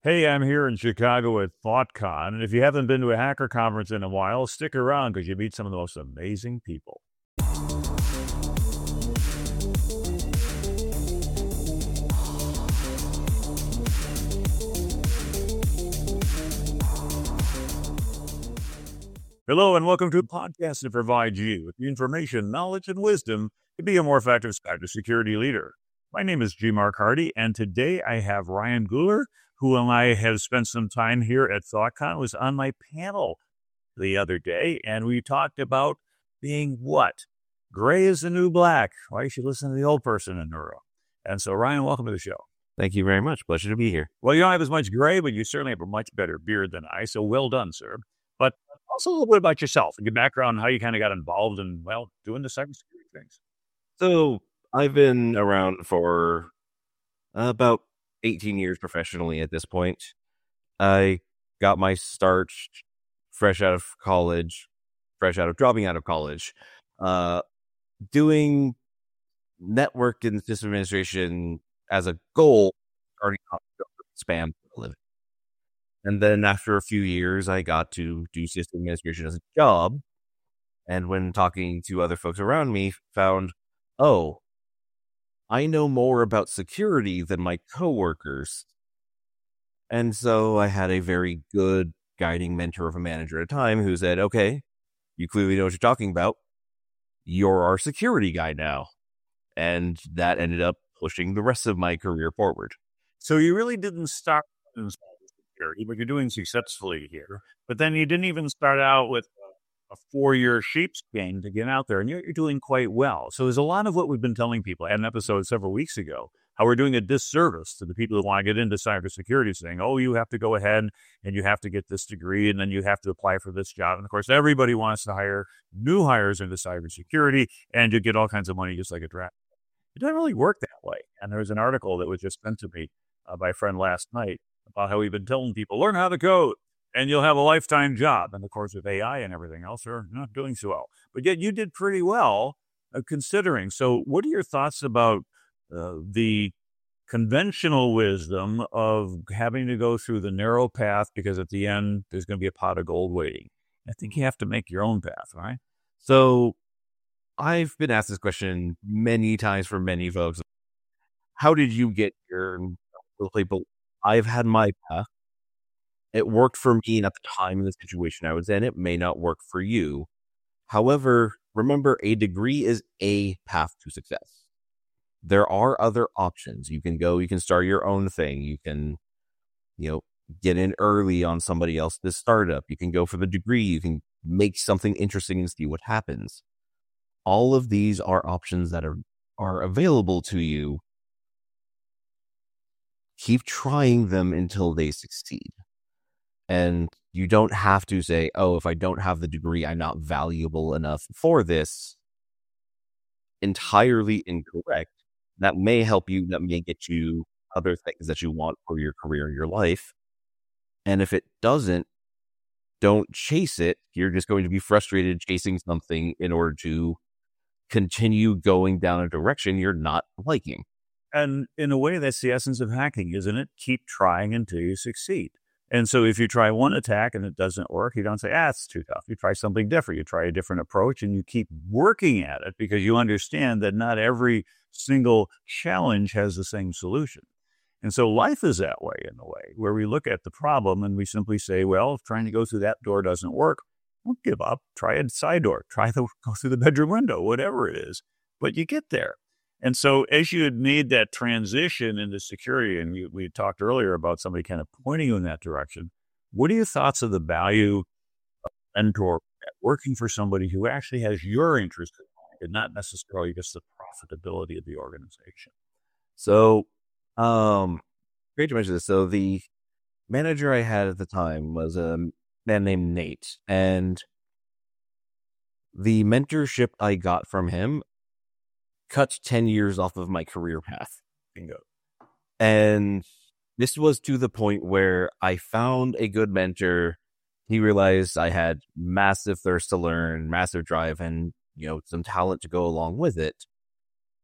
Hey, I'm here in Chicago at ThoughtCon, and if you haven't been to a hacker conference in a while, stick around because you meet some of the most amazing people. Hello, and welcome to a podcast that provides you with the information, knowledge, and wisdom to be a more effective cybersecurity leader. My name is G. Mark Hardy, and today I have Ryan Guler, who and I have spent some time here at ThoughtCon, was on my panel the other day, and we talked about being what? Gray is the new black. Why you should listen to the old person in neuro. And so, Ryan, welcome to the show. Thank you very much. Pleasure to be here. Well, you don't have as much gray, but you certainly have a much better beard than I, so well done, sir. But also a little bit about yourself and your background, how you kind of got involved in, doing the cybersecurity things. So I've been around for about 18 years professionally at this point. I got my start fresh out of dropping out of college, doing network and system administration as a goal, starting off spam for a living. And then after a few years, I got to do system administration as a job. And when talking to other folks around me, found, I know more about security than my coworkers. And so I had a very good guiding mentor of a manager at a time who said, okay, you clearly know what you're talking about. You're our security guy now. And that ended up pushing the rest of my career forward. So you really didn't start in cybersecurity, but you're doing successfully here. But then you didn't even start out with a 4-year sheepskin to get out there, and you're doing quite well. So there's a lot of what we've been telling people. I had an episode several weeks ago, how we're doing a disservice to the people who want to get into cybersecurity, saying, you have to go ahead and you have to get this degree, and then you have to apply for this job. And of course, everybody wants to hire new hires into cybersecurity, and you get all kinds of money just like a draft. It doesn't really work that way. And there was an article that was just sent to me by a friend last night about how we've been telling people, learn how to code, and you'll have a lifetime job. And of course, with AI and everything else, they're not doing so well. But yet you did pretty well considering. So what are your thoughts about the conventional wisdom of having to go through the narrow path because at the end, there's going to be a pot of gold waiting? I think you have to make your own path, right? So I've been asked this question many times from many folks. How did you get your people? I've had my path. It worked for me at the time in the situation I was in. It may not work for you. However, remember, a degree is a path to success. There are other options. You can start your own thing. You can, get in early on somebody else's startup. You can go for the degree. You can make something interesting and see what happens. All of these are options that are available to you. Keep trying them until they succeed. And you don't have to say, if I don't have the degree, I'm not valuable enough for this. Entirely incorrect. That may help you. That may get you other things that you want for your career and your life. And if it doesn't, don't chase it. You're just going to be frustrated chasing something in order to continue going down a direction you're not liking. And in a way, that's the essence of hacking, isn't it? Keep trying until you succeed. And so if you try one attack and it doesn't work, you don't say, it's too tough. You try something different. You try a different approach and you keep working at it because you understand that not every single challenge has the same solution. And so life is that way in a way, where we look at the problem and we simply say, if trying to go through that door doesn't work, don't give up. Try a side door. Go through the bedroom window, whatever it is. But you get there. And so as you had made that transition into security, and we talked earlier about somebody kind of pointing you in that direction, what are your thoughts of the value of a mentor working for somebody who actually has your interest in mind and not necessarily just the profitability of the organization? So, great to mention this. So the manager I had at the time was a man named Nate, and the mentorship I got from him cut 10 years off of my career path. Bingo. And this was to the point where I found a good mentor. He realized I had massive thirst to learn, massive drive, and, some talent to go along with it.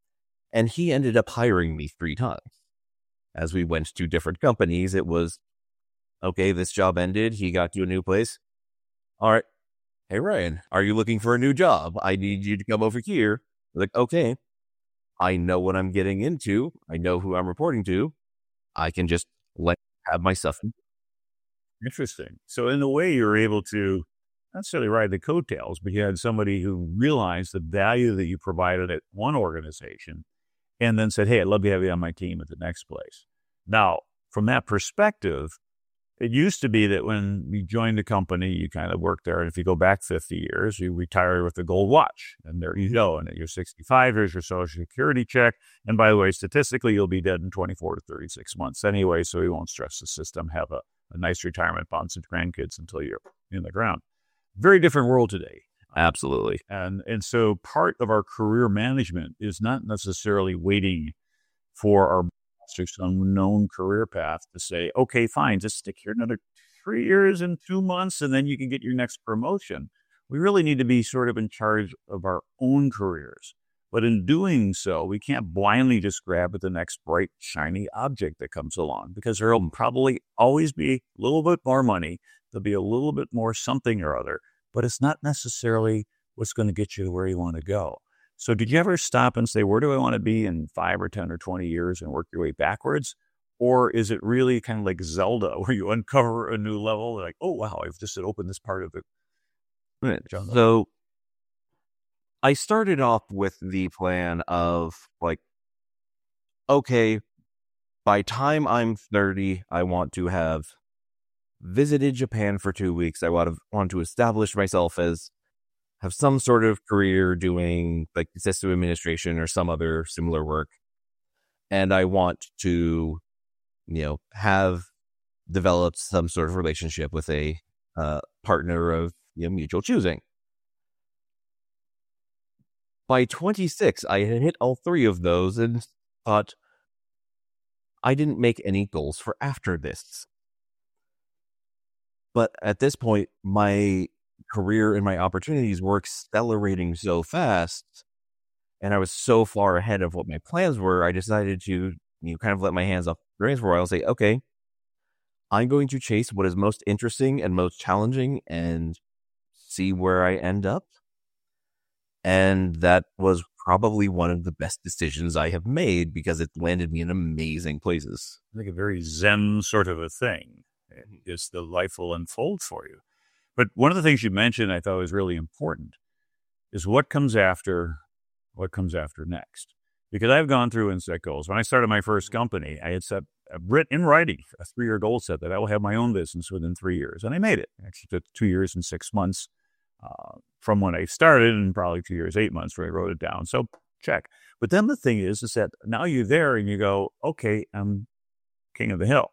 And he ended up hiring me 3 times. As we went to different companies, it was Okay, this job ended. He got you a new place. All right. Hey, Ryan, are you looking for a new job? I need you to come over here. Like, okay, I know what I'm getting into. I know who I'm reporting to. I can just have my stuff. Interesting. So in a way, you were able to not necessarily ride the coattails, but you had somebody who realized the value that you provided at one organization and then said, hey, I'd love to have you on my team at the next place. Now, from that perspective, it used to be that when you joined a company, you kind of worked there. And if you go back 50 years, you retire with a gold watch. And there you go. And at your 65, here's your Social Security check. And by the way, statistically, you'll be dead in 24 to 36 months anyway. So you won't stress the system. Have a nice retirement, bonds and grandkids until you're in the ground. Very different world today. Absolutely. And so part of our career management is not necessarily waiting for our some known career path to say, okay, fine, just stick here another 3 years and 2 months, and then you can get your next promotion. We really need to be sort of in charge of our own careers. But in doing so, we can't blindly just grab at the next bright, shiny object that comes along, because there will probably always be a little bit more money. There'll be a little bit more something or other, but it's not necessarily what's going to get you to where you want to go. So did you ever stop and say, where do I want to be in 5 or 10 or 20 years and work your way backwards? Or is it really kind of like Zelda where you uncover a new level? Like, oh, wow, I've just opened this part of it. So I started off with the plan of like, okay, by time I'm 30, I want to have visited Japan for 2 weeks. I want to establish myself as have some sort of career doing like system administration or some other similar work. And I want to, have developed some sort of relationship with a partner of mutual choosing. By 26, I had hit all 3 of those and thought I didn't make any goals for after this. But at this point, my career and my opportunities were accelerating so fast, and I was so far ahead of what my plans were, I decided to kind of let my hands off the reins for a while and say, okay, I'm going to chase what is most interesting and most challenging and see where I end up. And that was probably one of the best decisions I have made because it landed me in amazing places. I think a very Zen sort of a thing. Is the life will unfold for you. But one of the things you mentioned I thought was really important is what comes after next. Because I've gone through and set goals. When I started my first company, I had set in writing a 3-year goal set that I will have my own business within 3 years. And I made it. Actually, it took 2 years and 6 months from when I started, and probably 2 years, 8 months where I wrote it down. So check. But then the thing is that now you're there and you go, okay, I'm king of the hill.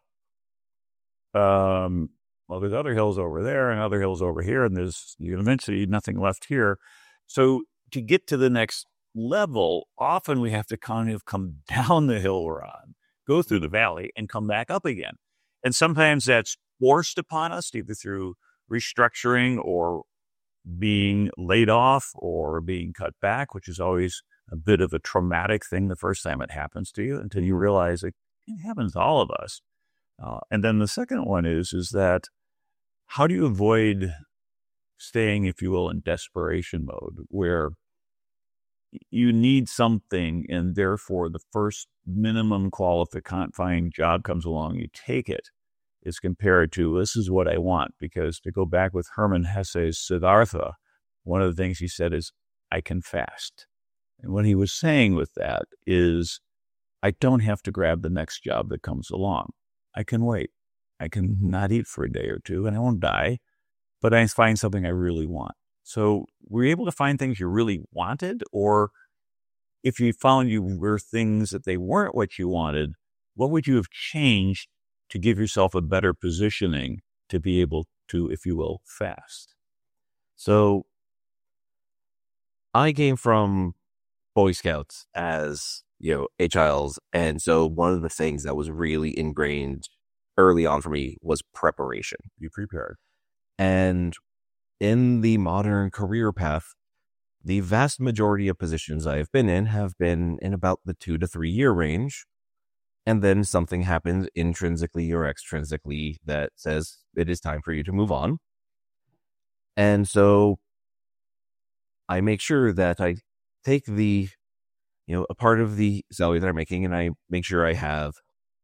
Well, there's other hills over there and other hills over here, and there's eventually nothing left here. So to get to the next level, often we have to kind of come down the hill we're on, go through the valley, and come back up again. And sometimes that's forced upon us, either through restructuring or being laid off or being cut back, which is always a bit of a traumatic thing the first time it happens to you, until you realize it happens to all of us. And then the second one is that how do you avoid staying, if you will, in desperation mode, where you need something and therefore the first minimum qualifying job comes along, you take it, is compared to this is what I want. Because to go back with Hermann Hesse's Siddhartha, one of the things he said is, I can fast. And what he was saying with that is, I don't have to grab the next job that comes along. I can wait. I can not eat for a day or two and I won't die, but I find something I really want. So were you able to find things you really wanted? Or if you found you were things that they weren't what you wanted, what would you have changed to give yourself a better positioning to be able to, if you will, fast? So I came from Boy Scouts as a child. And so one of the things that was really ingrained early on for me was preparation. Be prepared. And in the modern career path, the vast majority of positions I have been in have been in about the 2 to 3 year range. And then something happens intrinsically or extrinsically that says it is time for you to move on. And so I make sure that I take a part of the salary that I'm making, and I make sure I have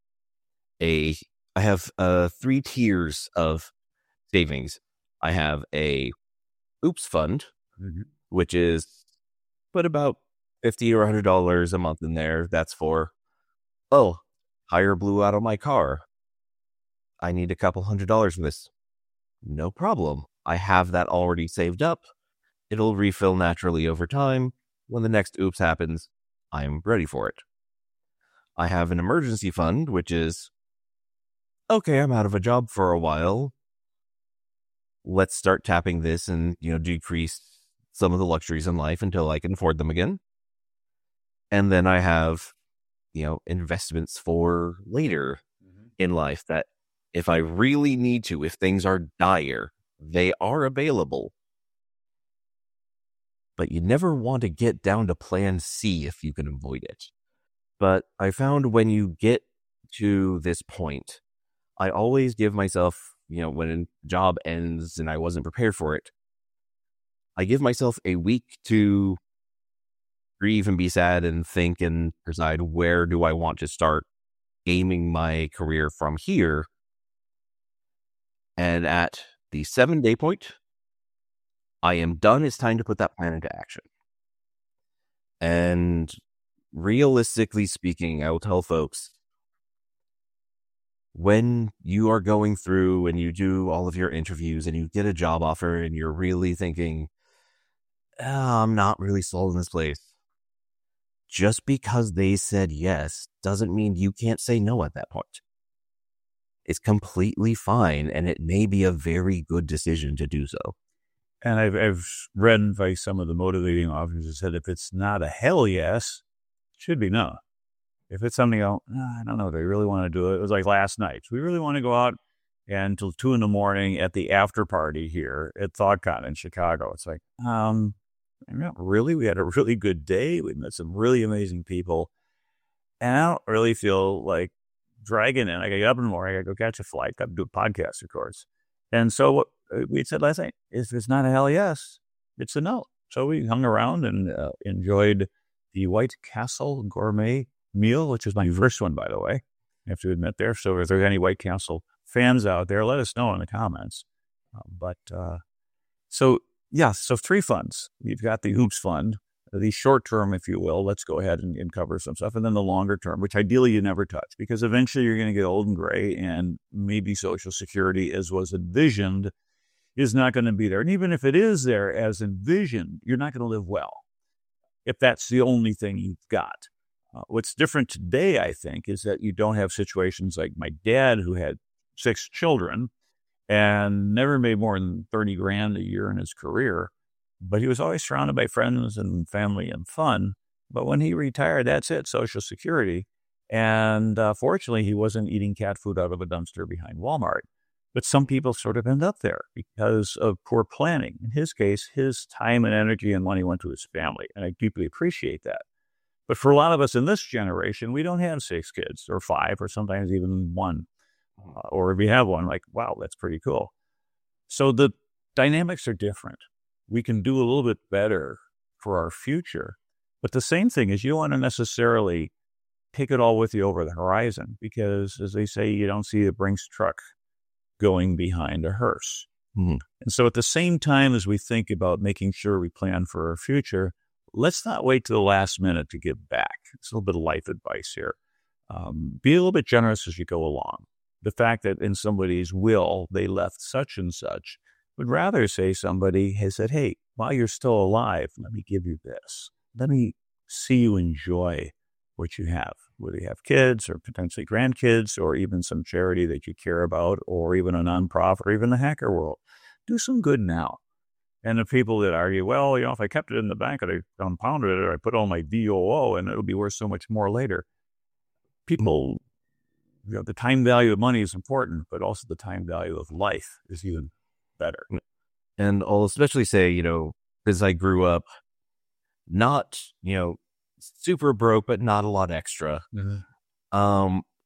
3 tiers of savings. I have a oops fund, which is put about $50 or $100 a month in there. That's for, tire blew out of my car. I need a couple $100 for this. No problem. I have that already saved up. It'll refill naturally over time. When the next oops happens, I'm ready for it. I have an emergency fund, which is, okay, I'm out of a job for a while. Let's start tapping this and, decrease some of the luxuries in life until I can afford them again. And then I have, investments for later in life that if I really need to, if things are dire, they are available. But you never want to get down to plan C if you can avoid it. But I found when you get to this point, I always give myself, when a job ends and I wasn't prepared for it, I give myself a week to grieve and be sad and think and decide where do I want to start aiming my career from here. And at the 7-day point, I am done. It's time to put that plan into action. And realistically speaking, I will tell folks, when you are going through and you do all of your interviews and you get a job offer and you're really thinking, I'm not really sold in this place. Just because they said yes doesn't mean you can't say no at that point. It's completely fine, and it may be a very good decision to do so. And I've read by some of the motivating authors who said if it's not a hell yes, it should be no. If it's something else, I don't know if I really want to do it. It was like last night. We really want to go out until 2 a.m. at the after party here at ThoughtCon in Chicago. It's like, not really. We had a really good day. We met some really amazing people. And I don't really feel like dragging in. I got to get up in the morning. I got to go catch a flight. Got to do a podcast, of course. And so what we said last night, if it's not a hell yes, it's a no. So we hung around and enjoyed the White Castle gourmet meal, which is my first one, by the way. I have to admit there. So if there's any White Castle fans out there, let us know in the comments. So 3 funds. You've got the Oops Fund, the short term, if you will. Let's go ahead and cover some stuff. And then the longer term, which ideally you never touch, because eventually you're going to get old and gray, and maybe Social Security, as was envisioned, is not going to be there. And even if it is there as envisioned, you're not going to live well if that's the only thing you've got. What's different today, I think, is that you don't have situations like my dad, who had 6 children and never made more than $30,000 a year in his career, but he was always surrounded by friends and family and fun. But when he retired, that's it, Social Security. And fortunately, he wasn't eating cat food out of a dumpster behind Walmart. But some people sort of end up there because of poor planning. In his case, his time and energy and money went to his family, and I deeply appreciate that. But for a lot of us in this generation, we don't have 6 kids or 5 or sometimes even 1. Or if you have one, like, wow, that's pretty cool. So the dynamics are different. We can do a little bit better for our future. But the same thing is, you don't want to necessarily take it all with you over the horizon, because, as they say, you don't see a Brinks truck going behind a hearse. Mm-hmm. And so at the same time as we think about making sure we plan for our future, let's not wait to the last minute to give back. It's a little bit of life advice here. Be a little bit generous as you go along. The fact that in somebody's will they left such and such would rather say somebody has said, hey, while you're still alive, let me give you this. Let me see you enjoy what you have, whether you have kids or potentially grandkids or even some charity that you care about, or even a nonprofit or even the hacker world. Do some good now. And the people that argue, well, if I kept it in the bank and I compounded it, or I put all my VOO and it'll be worth so much more later. People, the time value of money is important, but also the time value of life is even better. And I'll especially say, because I grew up not, super broke, but not a lot extra. Mm-hmm.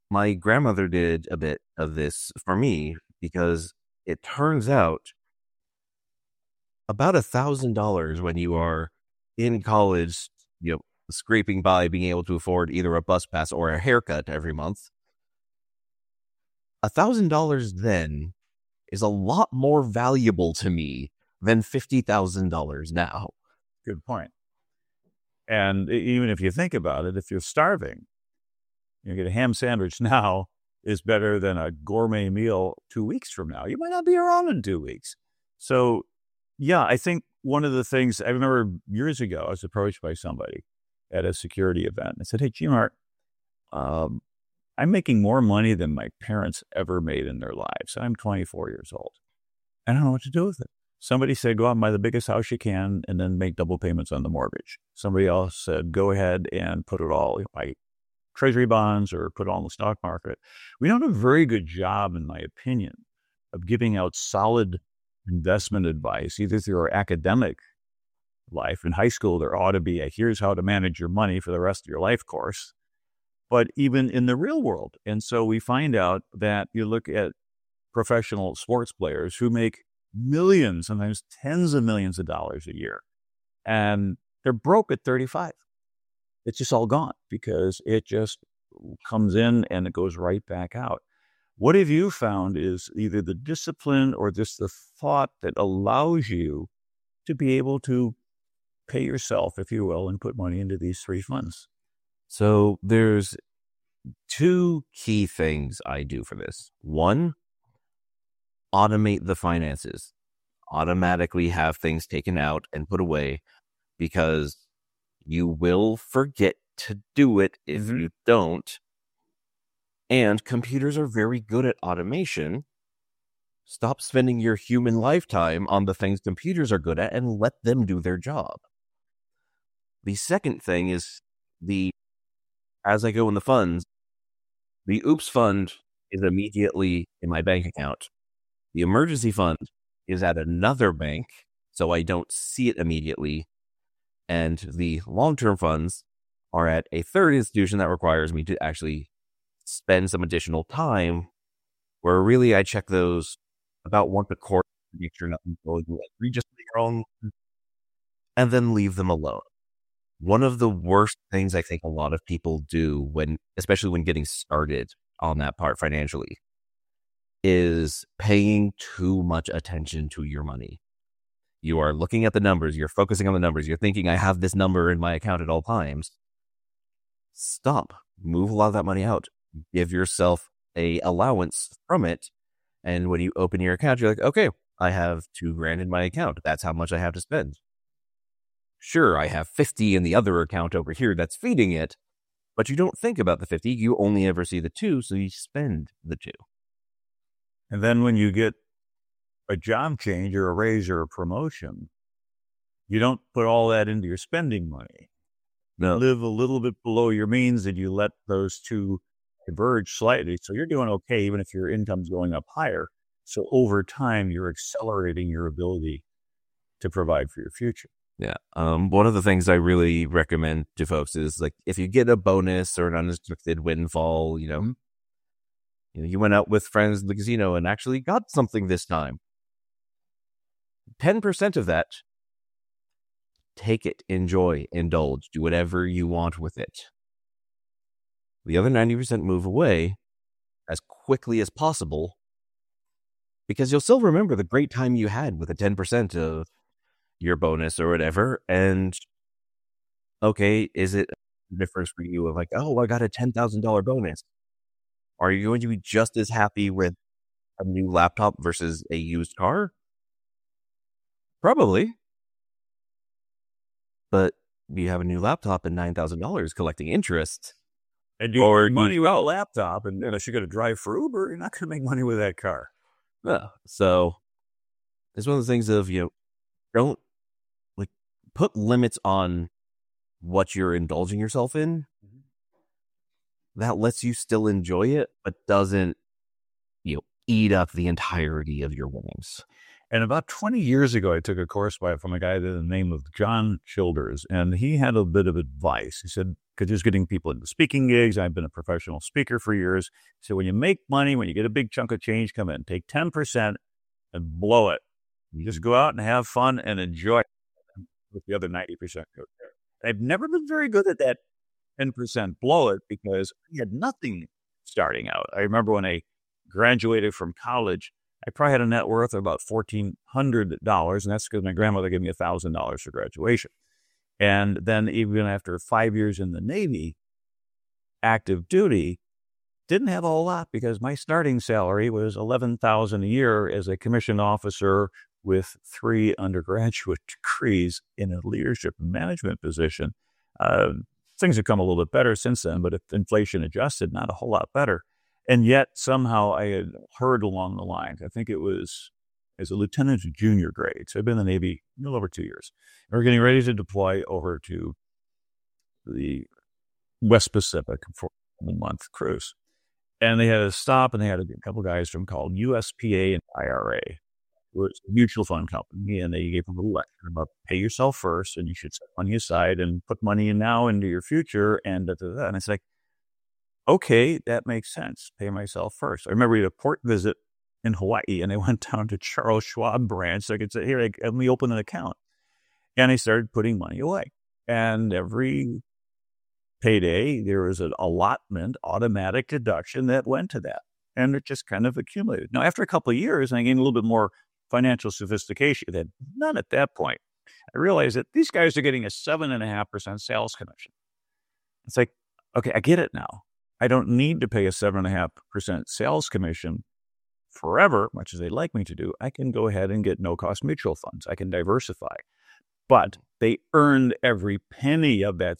My grandmother did a bit of this for me because it turns out about $1,000 when you are in college, scraping by being able to afford either a bus pass or a haircut every month. $1,000 then is a lot more valuable to me than $50,000 now. Good point. And even if you think about it, if you're starving, you get a ham sandwich now is better than a gourmet meal 2 weeks from now. You might not be around in 2 weeks. So, yeah, I think one of the things I remember years ago, I was approached by somebody at a security event. I said, "Hey, G-Mark, I'm making more money than my parents ever made in their lives. I'm 24 years old. I don't know what to do with it." Somebody said, "Go out and buy the biggest house you can and then make double payments on the mortgage." Somebody else said, "Go ahead and put it all, buy treasury bonds or put it all in the stock market." We don't do a very good job, in my opinion, of giving out solid investment advice, either through our academic life. In high school, there ought to be a "here's how to manage your money for the rest of your life" course, but even in the real world. And so we find out that you look at professional sports players who make millions, sometimes tens of millions of dollars a year, and they're broke at 35. It's just all gone because it just comes in and it goes right back out. What have you found is either the discipline or just the thought that allows you to be able to pay yourself, if you will, and put money into these 3 funds? So there's 2 key things I do for this. One, automate the finances. Automatically have things taken out and put away, because you will forget to do it if you don't. And computers are very good at automation. Stop spending your human lifetime on the things computers are good at and let them do their job. The second thing is as I go in the funds, the OOPS fund is immediately in my bank account. The emergency fund is at another bank, so I don't see it immediately. And the long-term funds are at a third institution that requires me to actually spend some additional time, where really I check those about once a quarter to make sure nothing's going egregiously wrong, and then leave them alone. One of the worst things I think a lot of people do, especially when getting started on that part financially, is paying too much attention to your money. You are looking at the numbers, you're focusing on the numbers, you're thinking, I have this number in my account at all times. Stop. Move a lot of that money out. Give yourself a allowance from it. And when you open your account, you're like, okay, I have $2,000 in my account. That's how much I have to spend. Sure, I have 50 in the other account over here that's feeding it, but you don't think about the 50. You only ever see the 2, so you spend the 2. And then when you get a job change or a raise or a promotion, you don't put all that into your spending money. No. You live a little bit below your means and you let those two diverge slightly. So you're doing okay, even if your income's going up higher. So over time, you're accelerating your ability to provide for your future. Yeah. One of the things I really recommend to folks is, like, if you get a bonus or an unexpected windfall, you went out with friends at the casino and actually got something this time. 10% of that, take it, enjoy, indulge, do whatever you want with it. The other 90% move away as quickly as possible, because you'll still remember the great time you had with the 10% of your bonus or whatever. And okay, is it a difference for you of like, oh, I got a $10,000 bonus? Are you going to be just as happy with a new laptop versus a used car? Probably. But you have a new laptop and $9,000 collecting interest. And you make money with a laptop, and unless you're going to drive for Uber, you're not going to make money with that car. Yeah. So it's one of the things of, don't put limits on what you're indulging yourself in. That lets you still enjoy it, but doesn't, eat up the entirety of your winnings. And about 20 years ago, I took a course from a guy by the name of John Childers, and he had a bit of advice. He said, because just getting people into speaking gigs. I've been a professional speaker for years. So when you make money, when you get a big chunk of change come in, take 10% and blow it. You just go out and have fun and enjoy it with the other 90% go there. I've never been very good at that 10% blow it because I had nothing starting out. I remember when I graduated from college, I probably had a net worth of about $1,400, and that's because my grandmother gave me $1,000 for graduation. And then even after 5 years in the Navy, active duty, didn't have a whole lot because my starting salary was $11,000 a year as a commissioned officer with 3 undergraduate degrees in a leadership and management position. Things have come a little bit better since then, but if inflation adjusted, not a whole lot better. And yet somehow I had heard along the lines, I think it was as a lieutenant to junior grade. So I've been in the Navy a little over 2 years. And we're getting ready to deploy over to the West Pacific for a month cruise. And they had a stop, and they had a couple guys from called USPA and IRA. It was a mutual fund company, and they gave them a little lecture about pay yourself first, and you should set money aside and put money in now into your future. And and it's like, okay, that makes sense. Pay myself first. I remember we had a port visit in Hawaii, and I went down to Charles Schwab branch so I could say, here, let me open an account. And I started putting money away. And every payday, there was an allotment, automatic deduction that went to that. And it just kind of accumulated. Now, after a couple of years, I gained a little bit more financial sophistication. That none at that point. I realized that these guys are getting a 7.5% sales commission. It's like, okay, I get it now. I don't need to pay a 7.5% sales commission forever, much as they'd like me to do. I can go ahead and get no-cost mutual funds. I can diversify. But they earned every penny of that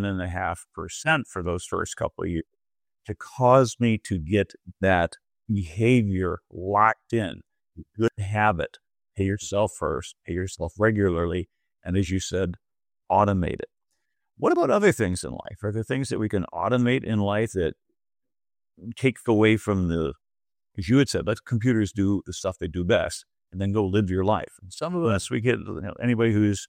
7.5% for those first couple of years to cause me to get that behavior locked in. Good habit. Pay yourself first, pay yourself regularly, and as you said, automate it. What about other things in life? Are there things that we can automate in life that take away from as you had said, let computers do the stuff they do best and then go live your life? And some of us, we get anybody who's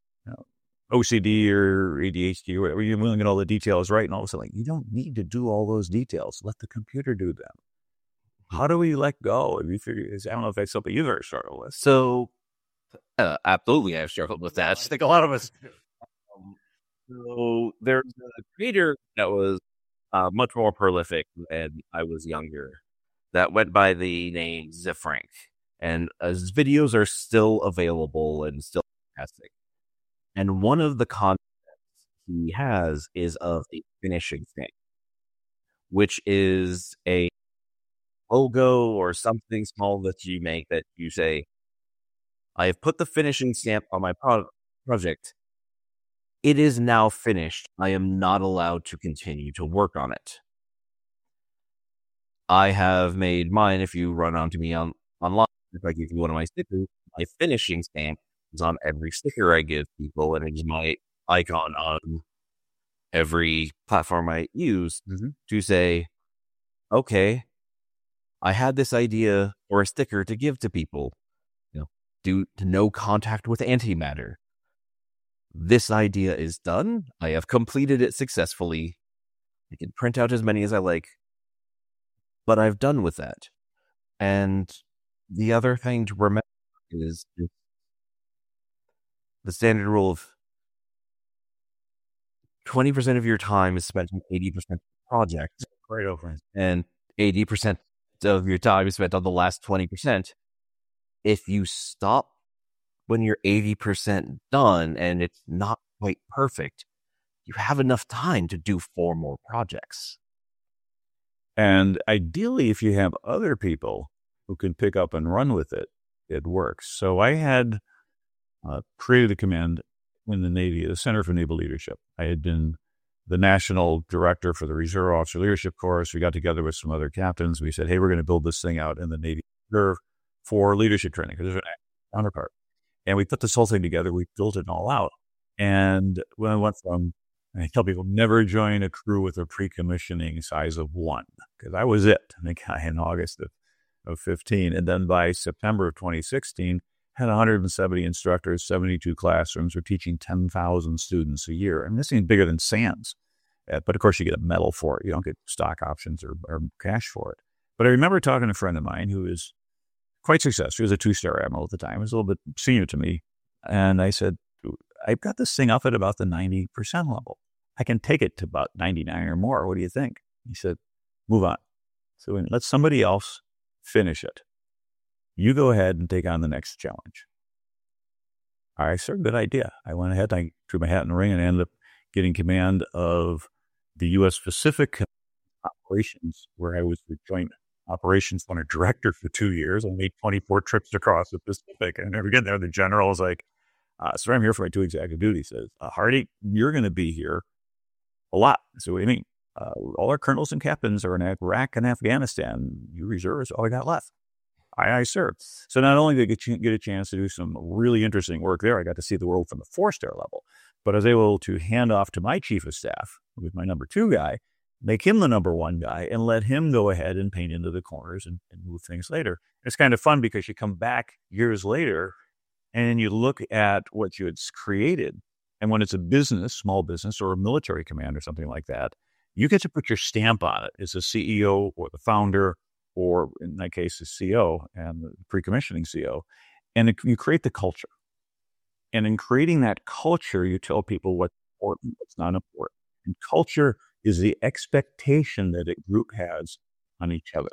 OCD or ADHD or whatever, you're willing to get all the details right, and all of a sudden, you don't need to do all those details. Let the computer do them. How do we let go? If you figure, I don't know if that's something you've ever struggled with. So, absolutely, I've struggled with that. I think a lot of us do. So there's a creator that was much more prolific when I was younger that went by the name Zifrank. And his videos are still available and still fantastic. And one of the concepts he has is of the finishing stamp, which is a logo or something small that you make that you say, I have put the finishing stamp on my project. It is now finished. I am not allowed to continue to work on it. I have made mine. If you run onto me online, if I give you one of my stickers, my finishing stamp is on every sticker I give people, and it is my icon on every platform I use to say, okay, I had this idea or a sticker to give to people, due to no contact with antimatter. This idea is done. I have completed it successfully. I can print out as many as I like, but I've done with that. And the other thing to remember is the standard rule of 20% of your time is spent on 80% of the project. Right over. And 80% of your time is spent on the last 20%. If you stop when you're 80% done and it's not quite perfect, you have enough time to do 4 more projects. And ideally, if you have other people who can pick up and run with it, it works. So I had created a command in the Navy, the Center for Naval Leadership. I had been the national director for the Reserve Officer Leadership Course. We got together with some other captains. We said, hey, we're going to build this thing out in the Navy Reserve for leadership training, because there's an counterpart. And we put this whole thing together. We built it all out. And when I went from, I tell people, never join a crew with a pre-commissioning size of 1, because I was it. I think in August of 15. And then by September of 2016, had 170 instructors, 72 classrooms. We're teaching 10,000 students a year. And this thing's bigger than SANS. But of course, you get a medal for it. You don't get stock options or cash for it. But I remember talking to a friend of mine who was quite successful. He was a 2-star admiral at the time. He was a little bit senior to me. And I said, I've got this thing up at about the 90% level. I can take it to about 99 or more. What do you think? He said, move on. So let somebody else finish it. You go ahead and take on the next challenge. All right, sir, good idea. I went ahead, I threw my hat in the ring and ended up getting command of the U.S. Pacific operations, where I was the joint operations center director for 2 years. I made 24 trips across the Pacific. And again, there, the general is like, sir, I'm here for my 2 executive duties. Says, Hardy, you're going to be here a lot. So what do you mean? All our colonels and captains are in Iraq and Afghanistan. You reserves all I got left. Aye, sir. So not only did I get a chance to do some really interesting work there, I got to see the world from the 4-star level, but I was able to hand off to my chief of staff, with my number 2 guy, make him the number 1 guy, and let him go ahead and paint into the corners and move things later. It's kind of fun because you come back years later and you look at what you had created. And when it's a business, small business, or a military command or something like that, you get to put your stamp on it as a CEO or the founder, or in that case, the CO and the pre-commissioning CO. And you create the culture. And in creating that culture, you tell people what's important, what's not important. And culture is the expectation that a group has on each other.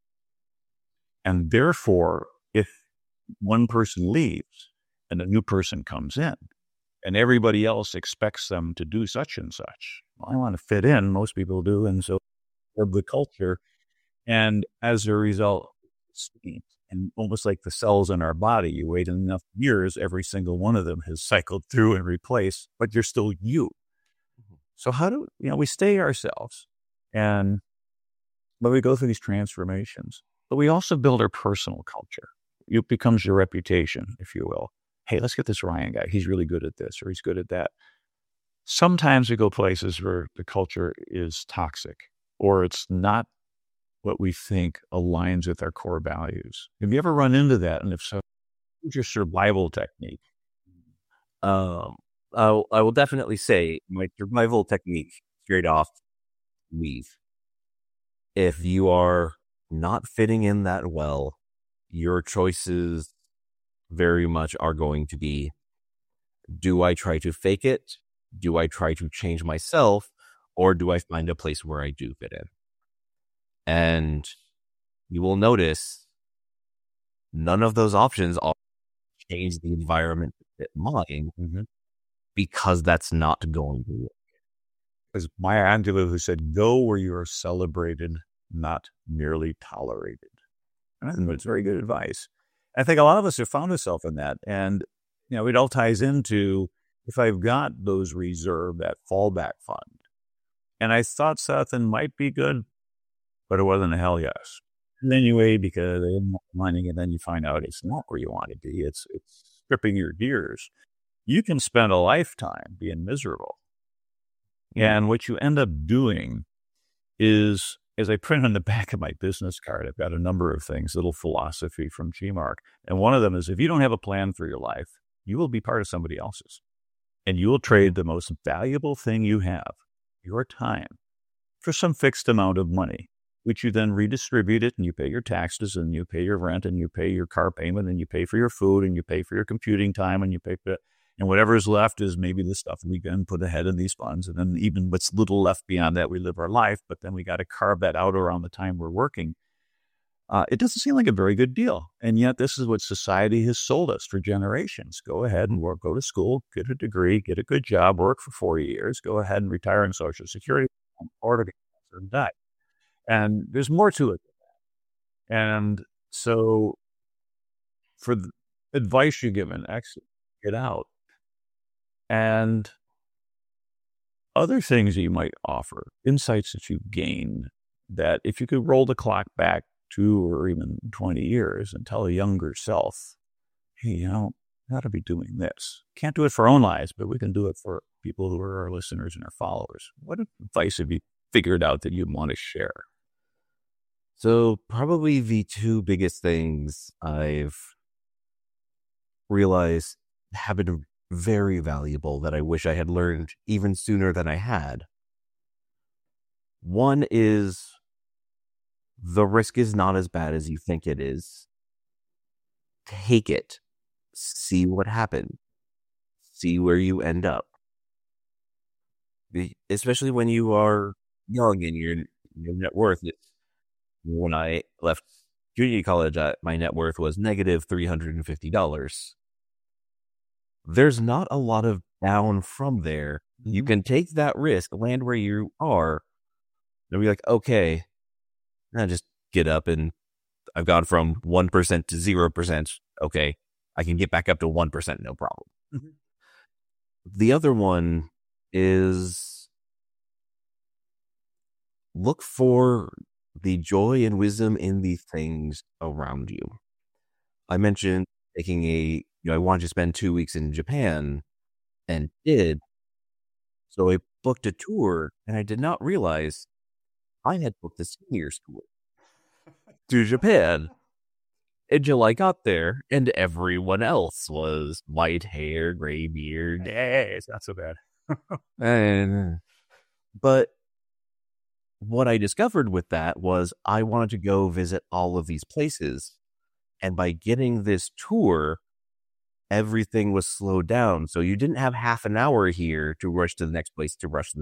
And therefore, if one person leaves and a new person comes in, and everybody else expects them to do such and such, well, I want to fit in. Most people do. And so of the culture. And as a result, and almost like the cells in our body, you wait enough years, every single one of them has cycled through and replaced, but you're still you. So how do, we stay ourselves, but we go through these transformations, but we also build our personal culture. It becomes your reputation, if you will. Hey, let's get this Ryan guy. He's really good at this, or he's good at that. Sometimes we go places where the culture is toxic, or it's not what we think aligns with our core values. Have you ever run into that? And if so, what's your survival technique? I will definitely say my survival technique, straight off, leave. If you are not fitting in that well, your choices very much are going to be, do I try to fake it? Do I try to change myself? Or do I find a place where I do fit in? And you will notice none of those options are change the environment to fit mine, because that's not going to work. It was Maya Angelou who said, go where you are celebrated, not merely tolerated. And I think it's very good advice. I think a lot of us have found ourselves in that. And, it all ties into, if I've got those reserve, that fallback fund, and I thought something might be good, but it wasn't a hell yes. And anyway, because they didn't want money, and then you find out it's not where you want to be. It's stripping your gears. You can spend a lifetime being miserable. And what you end up doing is, as I print on the back of my business card, I've got a number of things, little philosophy from GMARC. And one of them is, if you don't have a plan for your life, you will be part of somebody else's. And you will trade the most valuable thing you have, your time, for some fixed amount of money, which you then redistribute it, and you pay your taxes, and you pay your rent, and you pay your car payment, and you pay for your food, and you pay for your computing time, and you pay for it. And whatever is left is maybe the stuff we can put ahead in these funds. And then even what's little left beyond that, we live our life, but then we got to carve that out around the time we're working. It doesn't seem like a very good deal. And yet this is what society has sold us for generations. Go ahead and work, go to school, get a degree, get a good job, work for 4 years, go ahead and retire on Social Security, or get cancer and die. And there's more to it than that. And so for the advice you're given, actually get out. And other things you might offer, insights that you've gained, that if you could roll the clock back 2 or even 20 years and tell a younger self, hey, you got to be doing this. Can't do it for our own lives, but we can do it for people who are our listeners and our followers. What advice have you figured out that you'd want to share? So probably the 2 biggest things I've realized have been very valuable that I wish I had learned even sooner than I had One is the risk is not as bad as you think it is. Take it. See what happens. See where you end up. Especially when you are young and your net worth. When I left junior college, my net worth was negative $350. There's not a lot of down from there. You can take that risk, land where you are, and be like, okay, I just get up and I've gone from 1% to 0%. Okay, I can get back up to 1%, no problem. Mm-hmm. The other one is look for the joy and wisdom in the things around you. I mentioned taking I wanted to spend 2 weeks in Japan and did. So I booked a tour and I did not realize I had booked the seniors tour to Japan until I got there and everyone else was white hair, gray beard. It's not so bad. But what I discovered with that was I wanted to go visit all of these places. And by getting this tour, everything was slowed down. So you didn't have half an hour here to rush to the next place,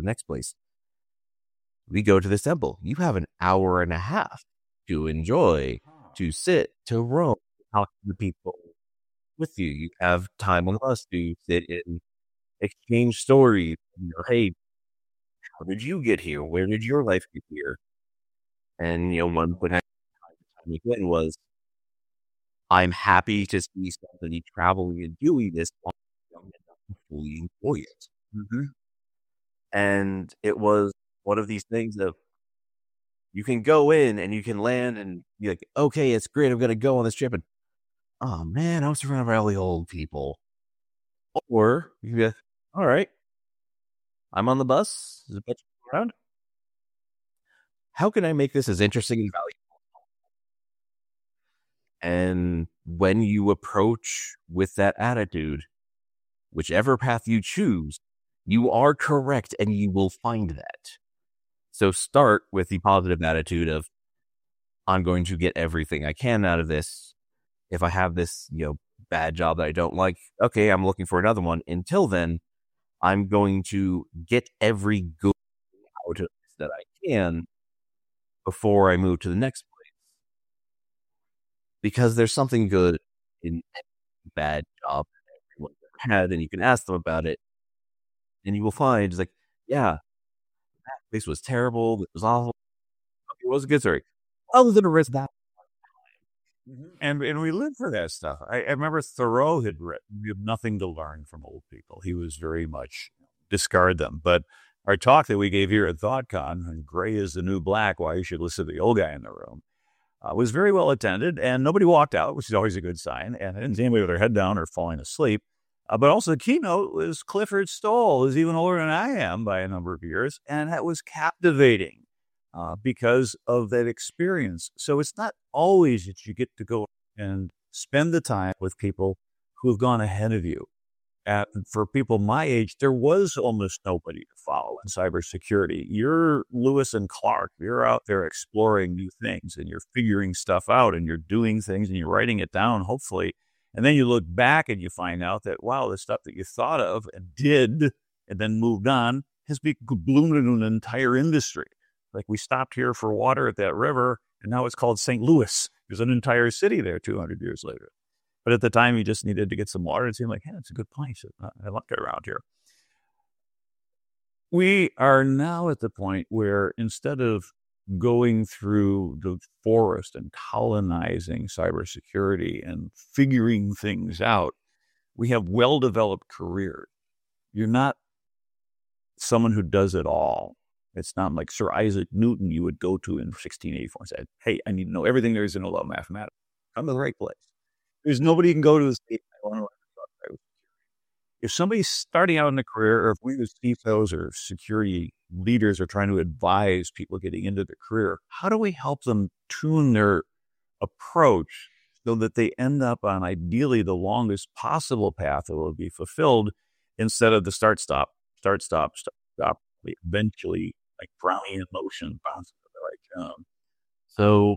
We go to this temple. You have an hour and a half to enjoy, to sit, to roam, talk to the people with you. You have time on the bus to sit and exchange stories. Hey, how did you get here? Where did your life get here? And, one point I time was, I'm happy to see somebody traveling and doing this while young enough to fully enjoy it. Mm-hmm. And it was one of these things of you can go in and you can land and be like, okay, it's great. I'm going to go on this trip. And, oh, man, I'm surrounded by all the old people. Or you can be like, all right, I'm on the bus. There's a bunch of people around. How can I make this as interesting and valuable? And when you approach with that attitude, whichever path you choose, you are correct and you will find that. So start with the positive attitude of, I'm going to get everything I can out of this. If I have this, bad job that I don't like, okay, I'm looking for another one. Until then, I'm going to get every good out of this that I can before I move to the next place. Because there's something good in every bad job that everyone had, and you can ask them about it, and you will find, it's like, yeah, that place was terrible, it was awful, it was a good story. I was going to risk that. And we live for that stuff. I remember Thoreau had written, "We have nothing to learn from old people." He was very much discard them. But our talk that we gave here at ThoughtCon, Gray is the New Black, why you should listen to the old guy in the room, was very well attended, and nobody walked out, which is always a good sign. And I didn't see anybody with their head down or falling asleep. But also the keynote was Clifford Stoll, who's even older than I am by a number of years. And that was captivating because of that experience. So it's not always that you get to go and spend the time with people who have gone ahead of you. And for people my age, there was almost nobody to follow in cybersecurity. You're Lewis and Clark. You're out there exploring new things and you're figuring stuff out and you're doing things and you're writing it down, hopefully. And then you look back and you find out that, wow, the stuff that you thought of and did and then moved on has bloomed into an entire industry. Like we stopped here for water at that river, and now it's called St. Louis. There's an entire city there 200 years later. But at the time, you just needed to get some water. It seemed like, hey, it's a good place. I like it around here. We are now at the point where instead of going through the forest and colonizing cybersecurity and figuring things out, we have well-developed careers. You're not someone who does it all. It's not like Sir Isaac Newton you would go to in 1684 and say, hey, I need to know everything there is to know about mathematics. Come to the right place. There's nobody you can go to the state. If somebody's starting out in a career, or if we as CFOs or security leaders are trying to advise people getting into their career, how do we help them tune their approach so that they end up on ideally the longest possible path that will be fulfilled instead of the start, stop, eventually like brownie in motion, bouncing to the right jump. So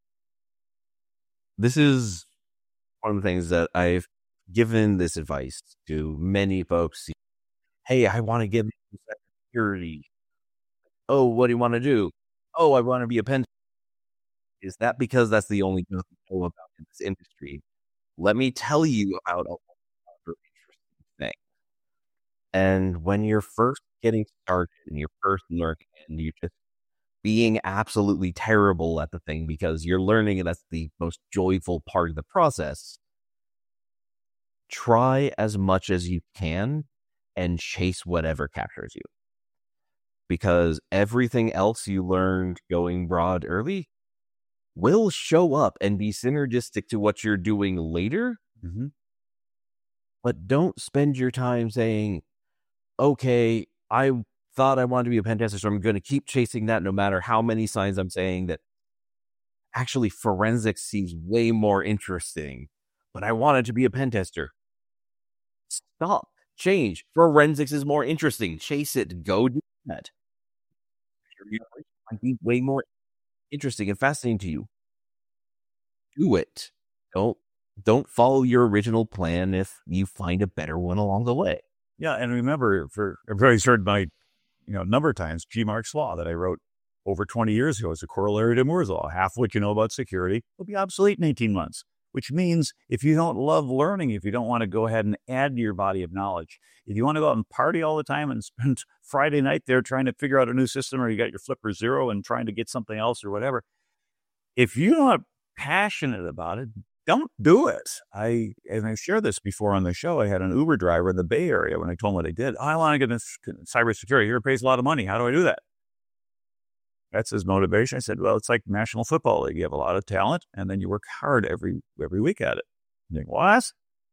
this is one of the things that I've given this advice to many folks. Hey, I want to get security. Oh, what do you want to do? Oh, I want to be a pen. Is that because that's the only thing you know about in this industry? Let me tell you about a other interesting thing. And when you're first getting started and you're first learning and you're just being absolutely terrible at the thing because you're learning and that's the most joyful part of the process, try as much as you can and chase whatever captures you. Because everything else you learned going broad early will show up and be synergistic to what you're doing later. Mm-hmm. But don't spend your time saying, okay, I thought I wanted to be a pen tester, so I'm going to keep chasing that no matter how many signs I'm saying that actually forensics seems way more interesting, but I wanted to be a pen tester. Stop. Change. Forensics is more interesting. Chase it. Go do that. It might be way more interesting and fascinating to you. Do it. Don't follow your original plan if you find a better one along the way. Yeah, and remember, everybody's heard my, a number of times, G. Mark's Law that I wrote over 20 years ago. It's a corollary to Moore's Law. Half what you know about security will be obsolete in 18 months, which means if you don't love learning, if you don't want to go ahead and add to your body of knowledge, if you want to go out and party all the time and spend Friday night there trying to figure out a new system, or you got your Flipper Zero and trying to get something else or whatever, if you're not passionate about it, don't do it. And I've shared this before on the show. I had an Uber driver in the Bay Area when I told him what I did. I want to get into cybersecurity. Here, it pays a lot of money. How do I do that? That's his motivation. I said, well, it's like National Football League. You have a lot of talent, and then you work hard every week at it. You think, what?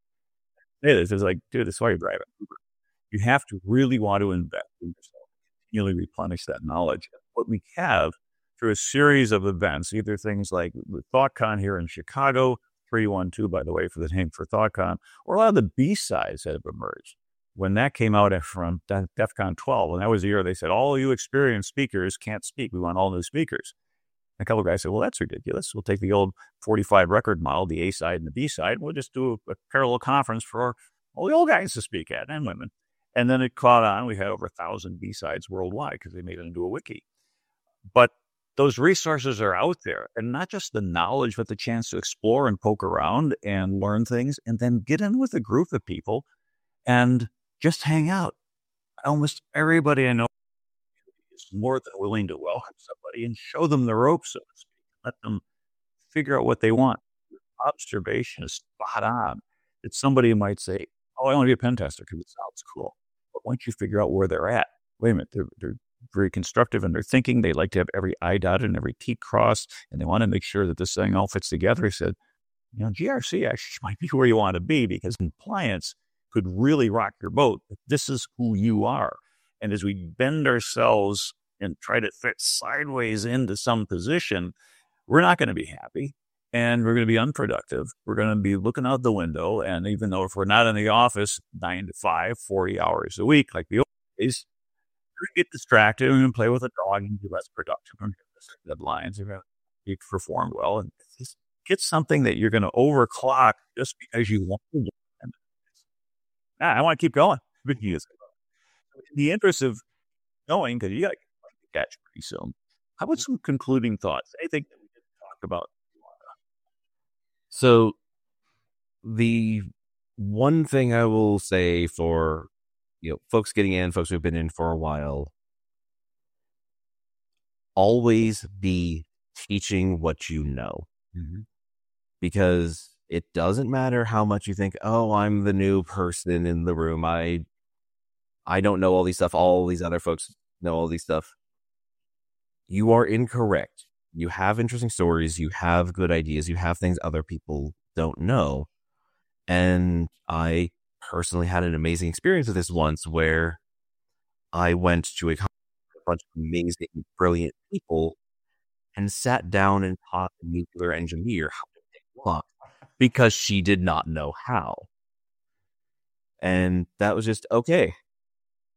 It is like, dude, that's why you're driving Uber. You have to really want to invest in yourself, continually replenish that knowledge. What we have through a series of events, either things like ThoughtCon here in Chicago, 312, by the way, for the name for ThoughtCon, or a lot of the B-sides that have emerged. When that came out from DEF CON 12, and that was the year they said, all you experienced speakers can't speak. We want all new speakers. And a couple of guys said, well, that's ridiculous. We'll take the old 45 record model, the A side and the B side, and we'll just do a parallel conference for all the old guys to speak at, and women. And then it caught on. We had over 1,000 B-sides worldwide because they made it into a wiki. But those resources are out there, and not just the knowledge, but the chance to explore and poke around and learn things, and then get in with a group of people and just hang out. Almost everybody I know is more than willing to welcome somebody and show them the ropes, so to speak. Let them figure out what they want. Observation is spot on. That somebody might say, oh, I want to be a pen tester because it sounds cool. But once you figure out where they're at, wait a minute, they're very constructive in their thinking. They like to have every I dotted and every T crossed, and they want to make sure that this thing all fits together. He said, GRC actually might be where you want to be, because compliance could really rock your boat. This is who you are. And as we bend ourselves and try to fit sideways into some position, we're not going to be happy, and we're going to be unproductive. We're going to be looking out the window. And even though if we're not in the office 9 to 5, 40 hours a week, like the old days, get distracted and play with a dog and do less production from deadlines. You performed well, and just get something that you're going to overclock just because you want to. I want to keep going. In the interest of knowing, because you got to catch pretty soon. How about some concluding thoughts? Anything that we didn't talk about? So the one thing I will say for folks getting in, folks who've been in for a while, always be teaching what you know. Mm-hmm. Because it doesn't matter how much you think, oh, I'm the new person in the room. I don't know all these stuff. All these other folks know all these stuff. You are incorrect. You have interesting stories. You have good ideas. You have things other people don't know. And I personally had an amazing experience with this once, where I went to a bunch of amazing, brilliant people and sat down and taught a nuclear engineer how to pick lock because she did not know how. And that was just okay.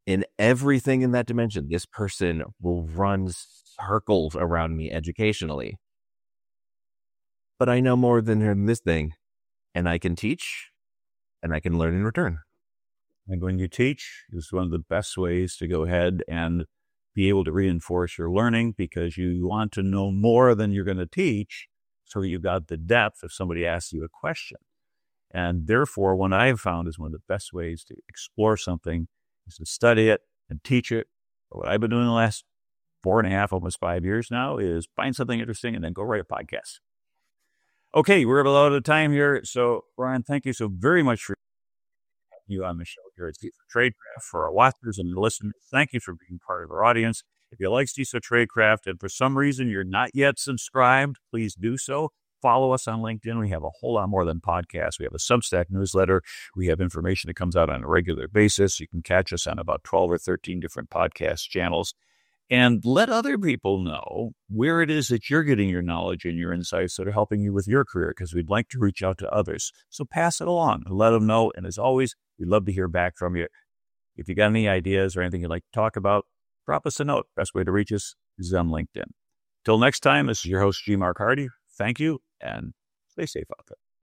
in everything in that dimension, this person will run circles around me educationally. But I know more than this thing, and I can teach, and I can learn in return. And when you teach, it's one of the best ways to go ahead and be able to reinforce your learning, because you want to know more than you're going to teach, so that you've got the depth if somebody asks you a question. And therefore, what I've found is one of the best ways to explore something is to study it and teach it. What I've been doing the last 4.5, almost 5 years now, is find something interesting and then go write a podcast. Okay, we're about out of time here. So, Brian, thank you so very much for having you on the show here at CISO Tradecraft. For our watchers and listeners, thank you for being part of our audience. If you like CISO Tradecraft and for some reason you're not yet subscribed, please do so. Follow us on LinkedIn. We have a whole lot more than podcasts. We have a Substack newsletter. We have information that comes out on a regular basis. You can catch us on about 12 or 13 different podcast channels. And let other people know where it is that you're getting your knowledge and your insights that are helping you with your career, because we'd like to reach out to others. So pass it along and let them know. And as always, we'd love to hear back from you. If you got any ideas or anything you'd like to talk about, drop us a note. Best way to reach us is on LinkedIn. Till next time, this is your host, G. Mark Hardy. Thank you, and stay safe out there.